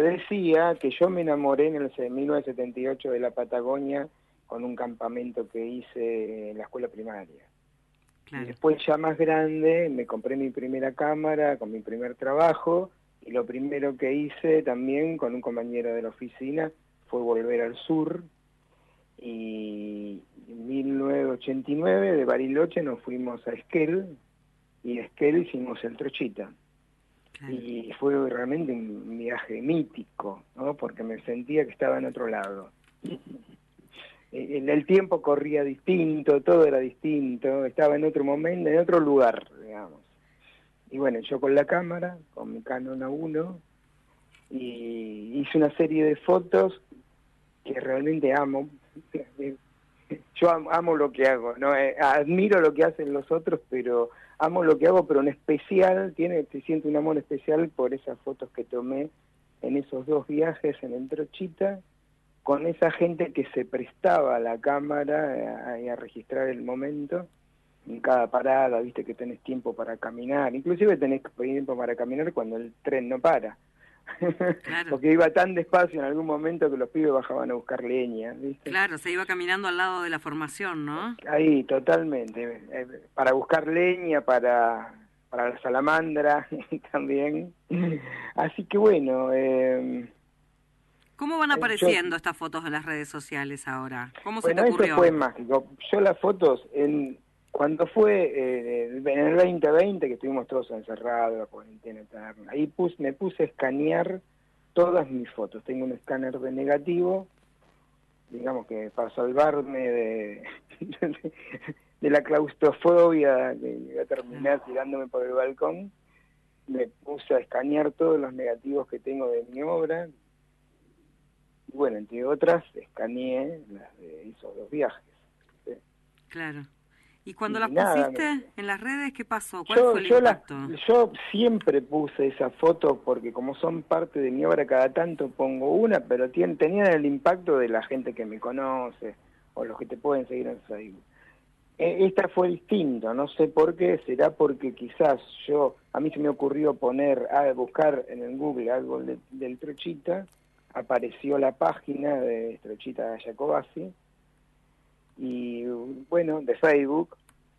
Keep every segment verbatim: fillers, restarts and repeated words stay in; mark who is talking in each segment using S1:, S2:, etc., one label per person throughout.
S1: decía que yo me enamoré en el mil novecientos setenta y ocho de la Patagonia con un campamento que hice en la escuela primaria. Claro. Y después ya más grande me compré mi primera cámara con mi primer trabajo, y lo primero que hice también con un compañero de la oficina fue volver al sur, y en mil novecientos ochenta y nueve de Bariloche nos fuimos a Esquel, y de Esquel hicimos el Trochita. Claro. Y fue realmente un viaje mítico, ¿no? Porque me sentía que estaba en otro lado. El, el tiempo corría distinto, todo era distinto, estaba en otro momento, en otro lugar, digamos. Y bueno, yo con la cámara, con mi Canon A uno, y hice una serie de fotos que realmente amo. Yo amo, amo lo que hago, ¿no? Eh, admiro lo que hacen los otros, pero amo lo que hago, pero en especial, tiene, se siente un amor especial por esas fotos que tomé en esos dos viajes en el Trochita, con esa gente que se prestaba a la cámara a, a registrar el momento en cada parada, viste que tenés tiempo para caminar, inclusive tenés tiempo para caminar cuando el tren no para. Claro. Porque iba tan despacio en algún momento que los pibes bajaban a buscar leña, ¿viste?
S2: Claro, se iba caminando al lado de la formación, ¿no?
S1: Ahí, totalmente, eh, para buscar leña, para, para la salamandra también. Así que bueno... Eh,
S2: ¿Cómo van apareciendo yo, estas fotos en las redes sociales ahora? ¿Cómo
S1: bueno,
S2: se te ocurrió?
S1: Eso fue mágico. Yo las fotos, en cuando fue eh, en el veinte veinte, que estuvimos todos encerrados, la cuarentena eterna, ahí pus, me puse a escanear todas mis fotos. Tengo un escáner de negativo, digamos que para salvarme de, de, de la claustrofobia que iba a terminar tirándome por el balcón, me puse a escanear todos los negativos que tengo de mi obra. Y bueno, entre otras, escaneé las de esos dos viajes. ¿Sí?
S2: Claro. ¿Y cuando y las
S1: nada,
S2: pusiste
S1: me...
S2: en las redes, qué pasó? ¿Cuál
S1: yo,
S2: fue el
S1: yo
S2: impacto?
S1: La, yo siempre puse esas fotos porque como son parte de mi obra, cada tanto pongo una, pero tienen, tenían el impacto de la gente que me conoce o los que te pueden seguir en Facebook. Esta fue distinta, no sé por qué, será porque quizás yo, a mí se me ocurrió poner, a buscar en el Google algo de, del Trochita, apareció la página de Trochita Jacobasi, y bueno, de Facebook,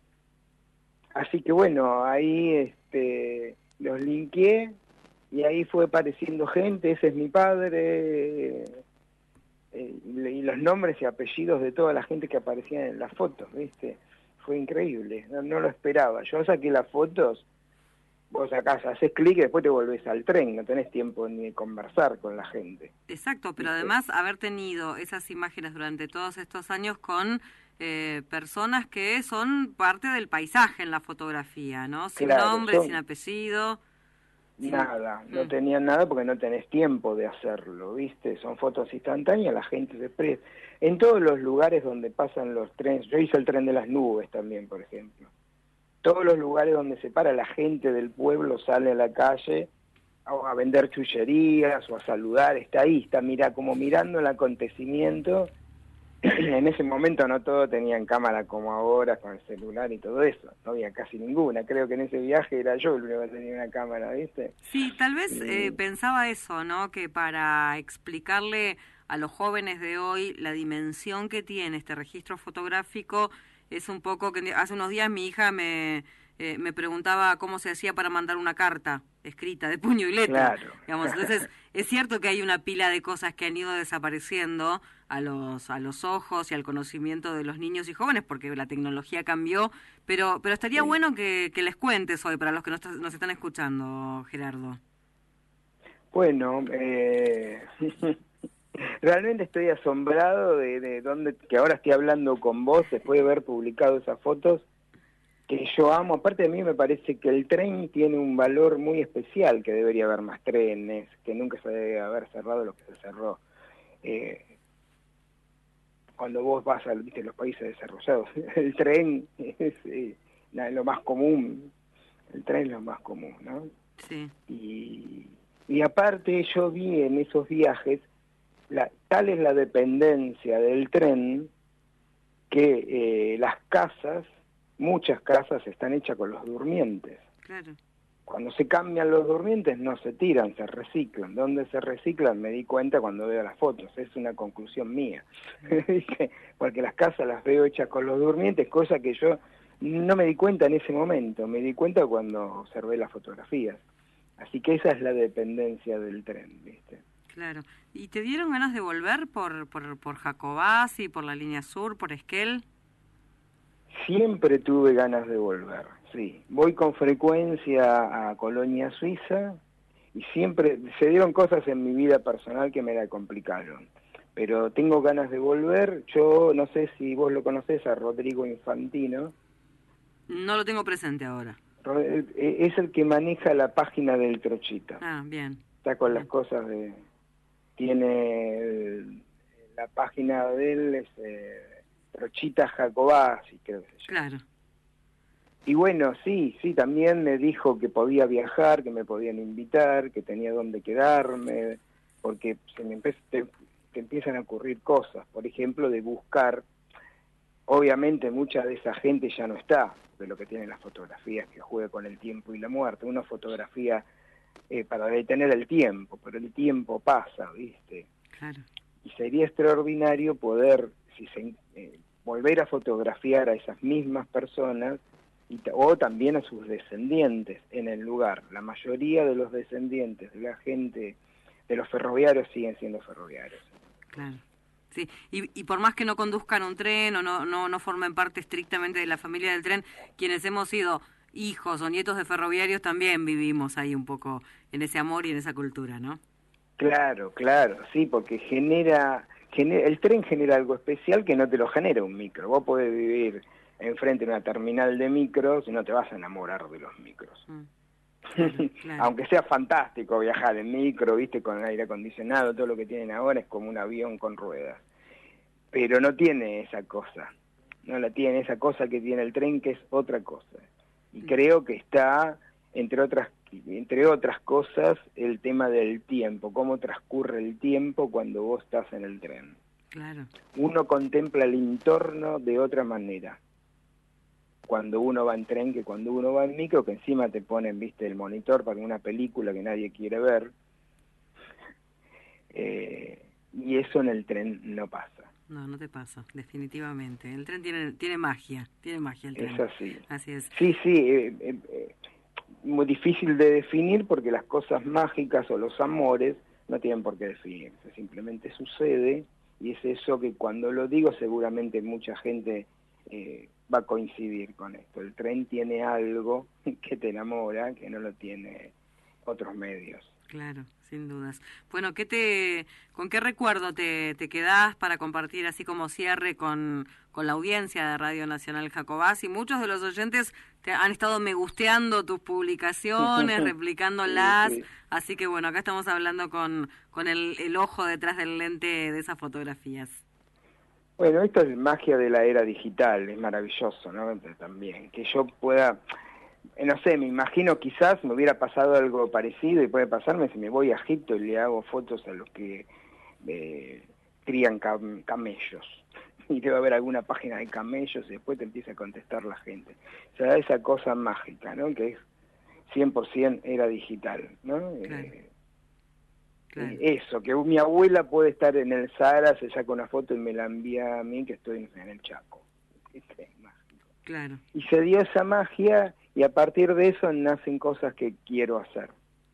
S1: así que bueno, ahí este, los linkeé, y ahí fue apareciendo gente, ese es mi padre, eh, y los nombres y apellidos de toda la gente que aparecía en las fotos, ¿viste? Fue increíble, no, no lo esperaba. Yo saqué las fotos, vos sacás, haces clic y después te volvés al tren, no tenés tiempo ni de conversar con la gente.
S2: Exacto, pero
S1: ¿viste?
S2: Además haber tenido esas imágenes durante todos estos años con eh, personas que son parte del paisaje en la fotografía, ¿no? Sin
S1: Claro,
S2: nombre,
S1: son...
S2: sin apellido.
S1: Nada,
S2: sin...
S1: no tenían nada porque no tenés tiempo de hacerlo, ¿viste? Son fotos instantáneas, la gente se presta. En todos los lugares donde pasan los trenes, yo hice el tren de las nubes también, por ejemplo. Todos los lugares donde se para la gente del pueblo sale a la calle a, a vender chucherías o a saludar, está ahí, está mira, como mirando el acontecimiento. En ese momento no todos tenían cámara como ahora, con el celular y todo eso, no había casi ninguna, creo que en ese viaje era yo el único que tenía una cámara, ¿viste?
S2: Sí, tal vez
S1: y...
S2: eh, pensaba eso, ¿no? Que para explicarle a los jóvenes de hoy la dimensión que tiene este registro fotográfico, es un poco que hace unos días mi hija me... Eh, me preguntaba cómo se hacía para mandar una carta escrita de puño y letra.
S1: Claro.
S2: Digamos. Entonces, es cierto que hay una pila de cosas que han ido desapareciendo a los a los ojos y al conocimiento de los niños y jóvenes, porque la tecnología cambió, pero pero estaría sí. bueno que, que les cuentes hoy, para los que nos, nos están escuchando, Gerardo.
S1: Bueno, eh... realmente estoy asombrado de, de dónde, que ahora estoy hablando con vos, después de haber publicado esas fotos, que yo amo. Aparte de mí me parece que el tren tiene un valor muy especial, que debería haber más trenes, que nunca se debe haber cerrado lo que se cerró. Eh, cuando vos vas a ¿viste? los países desarrollados, el tren es eh, lo más común, el tren es lo más común, ¿no?
S2: Sí.
S1: Y, y aparte yo vi en esos viajes, la, tal es la dependencia del tren, que eh, las casas, muchas casas están hechas con los durmientes.
S2: Claro.
S1: cuando se cambian los durmientes no se tiran, se reciclan. ¿Dónde se reciclan? Me di cuenta cuando veo las fotos, es una conclusión mía. Porque las casas las veo hechas con los durmientes, cosa que yo no me di cuenta en ese momento, me di cuenta cuando observé las fotografías. Así que esa es la dependencia del tren, ¿viste?
S2: Claro. ¿Y te dieron ganas de volver por, por, por Jacobasi, por la línea sur, por Esquel?
S1: Siempre tuve ganas de volver, sí. Voy con frecuencia a Colonia Suiza y siempre se dieron cosas en mi vida personal que me la complicaron. Pero tengo ganas de volver. Yo no sé si vos lo conocés a Rodrigo Infantino.
S2: No lo tengo presente ahora.
S1: Es el que maneja la página del Trochita.
S2: Ah, bien.
S1: Está con
S2: bien.
S1: las cosas de... Tiene el, la página de él, es eh, Trochita Jacobasi, creo que se llama.
S2: Claro.
S1: Y bueno, sí, sí, también me dijo que podía viajar, que me podían invitar, que tenía dónde quedarme, porque se me empe te, te empiezan a ocurrir cosas, por ejemplo, de buscar. Obviamente mucha de esa gente ya no está, de lo que tienen las fotografías, que juega con el tiempo y la muerte. Una fotografía eh, para detener el tiempo, pero el tiempo pasa, ¿viste?
S2: Claro.
S1: Y sería extraordinario poder, si se, eh, volver a fotografiar a esas mismas personas, y, o también a sus descendientes en el lugar. La mayoría de los descendientes de la gente, de los ferroviarios, siguen siendo ferroviarios.
S2: Claro. Sí, y, y por más que no conduzcan un tren o no, no, no formen parte estrictamente de la familia del tren, quienes hemos sido hijos o nietos de ferroviarios también vivimos ahí un poco en ese amor y en esa cultura, ¿no?
S1: Claro, claro, sí, porque genera, genera el tren genera algo especial que no te lo genera un micro. Vos podés vivir enfrente de una terminal de micros y no te vas a enamorar de los micros. Mm. Claro, claro. Aunque sea fantástico viajar en micro, viste, con aire acondicionado, todo lo que tienen ahora es como un avión con ruedas. Pero no tiene esa cosa, no la tiene esa cosa que tiene el tren, que es otra cosa. Y creo que está, entre otras, entre otras cosas, el tema del tiempo, cómo transcurre el tiempo cuando vos estás en el tren.
S2: Claro.
S1: Uno contempla el entorno de otra manera cuando uno va en tren que cuando uno va en micro, que encima te ponen, viste, el monitor para una película que nadie quiere ver, eh, y eso en el tren no pasa.
S2: No, no te pasa, definitivamente. El tren tiene tiene magia, tiene magia el tren.
S1: Es así.
S2: Así es.
S1: Sí, sí, eh, eh, eh, muy difícil de definir porque las cosas mágicas o los amores no tienen por qué definirse, simplemente sucede, y es eso que cuando lo digo seguramente mucha gente eh, va a coincidir con esto. El tren tiene algo que te enamora, que no lo tiene otros medios.
S2: Claro, sin dudas. Bueno, ¿qué te, ¿con qué recuerdo te, te quedás para compartir así como cierre con, con la audiencia de Radio Nacional Jacobasi? Muchos de los oyentes te han estado me gusteando tus publicaciones, replicándolas, sí, sí. Así que bueno, acá estamos hablando con, con el, el ojo detrás del lente de esas fotografías.
S1: Bueno, esto es magia de la era digital, es maravilloso, ¿no? También, que yo pueda... No sé, me imagino quizás me hubiera pasado algo parecido y puede pasarme si me voy a Egipto y le hago fotos a los que eh, crían cam camellos. Y debe haber alguna página de camellos y después te empieza a contestar la gente. O sea, esa cosa mágica, ¿no? Que es cien por ciento era digital, ¿no?
S2: Claro.
S1: Eh,
S2: claro.
S1: Eso, que mi abuela puede estar en el Sahara, se saca una foto y me la envía a mí que estoy en el Chaco. Este es mágico.
S2: Claro.
S1: Y se dio esa magia... Y a partir de eso nacen cosas que quiero hacer.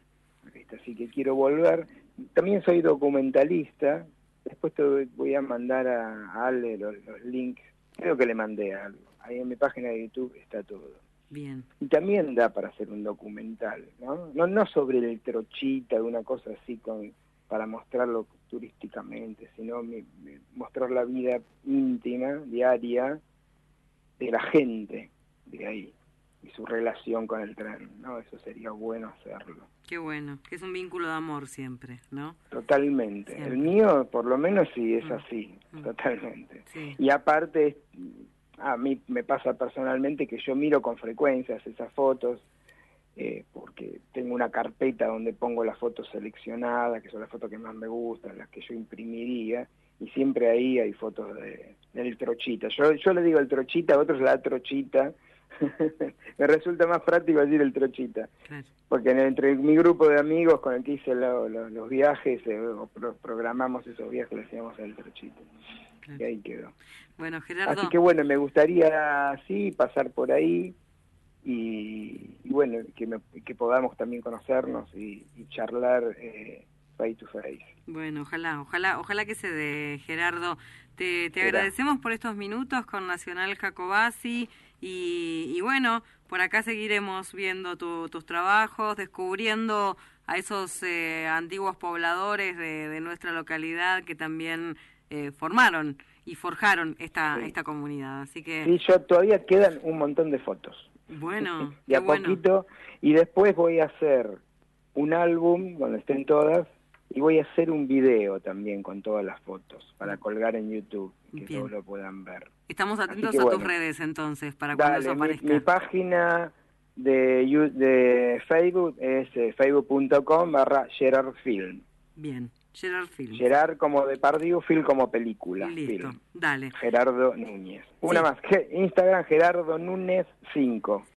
S1: Así que quiero volver. También soy documentalista. Después te voy a mandar a Ale los, los links. Creo que le mandé algo. Ahí en mi página de YouTube está todo.
S2: Bien.
S1: Y también da para hacer un documental, ¿no? No, no sobre el Trochita, una cosa así con para mostrarlo turísticamente, sino mi, mi, mostrar la vida íntima, diaria, de la gente de ahí. Y su relación con el tren, ¿no? Eso sería bueno hacerlo.
S2: Qué bueno, que es un vínculo de amor siempre, ¿no?
S1: Totalmente.
S2: Siempre.
S1: El mío, por lo menos, sí es
S2: mm.
S1: así,
S2: mm.
S1: totalmente.
S2: Sí.
S1: Y aparte, a mí me pasa personalmente que yo miro con frecuencias esas fotos, eh, porque tengo una carpeta donde pongo las fotos seleccionadas, que son las fotos que más me gustan, las que yo imprimiría, y siempre ahí hay fotos de, del Trochita. Yo, yo le digo el Trochita, a otros la Trochita, Me resulta más práctico decir el Trochita. Claro. Porque entre mi grupo de amigos con el que hice lo, lo, los viajes, eh, o pro, programamos esos viajes, le decíamos al Trochita. Claro. Y ahí quedó.
S2: Bueno, Gerardo.
S1: Así que bueno, me gustaría, sí, pasar por ahí y, y bueno, que, me, que podamos también conocernos y, y charlar eh, face to face.
S2: Bueno, ojalá, ojalá, ojalá que se dé, Gerardo. Te, te agradecemos por estos minutos con Nacional Jacobasi y, y bueno, por acá seguiremos viendo tu, tus trabajos, descubriendo a esos eh, antiguos pobladores de, de nuestra localidad que también eh, formaron y forjaron esta sí. esta comunidad. Así que
S1: sí, yo todavía quedan un montón de fotos.
S2: Bueno,
S1: de a
S2: bueno.
S1: poquito, y después voy a hacer un álbum donde estén todas. Y voy a hacer un video también con todas las fotos para colgar en YouTube, que Bien. todos lo puedan ver.
S2: Estamos atentos que, a bueno, tus redes entonces, para cuando
S1: dale,
S2: eso aparezca.
S1: Mi, mi página de, de Facebook es eh, facebook.com barra Gerard Film.
S2: Bien, Gerard Film.
S1: Gerard como de Pardiu, Film como película.
S2: Listo,
S1: film.
S2: dale.
S1: Gerardo Núñez. Una sí. más, Instagram Gerardo Núñez cinco.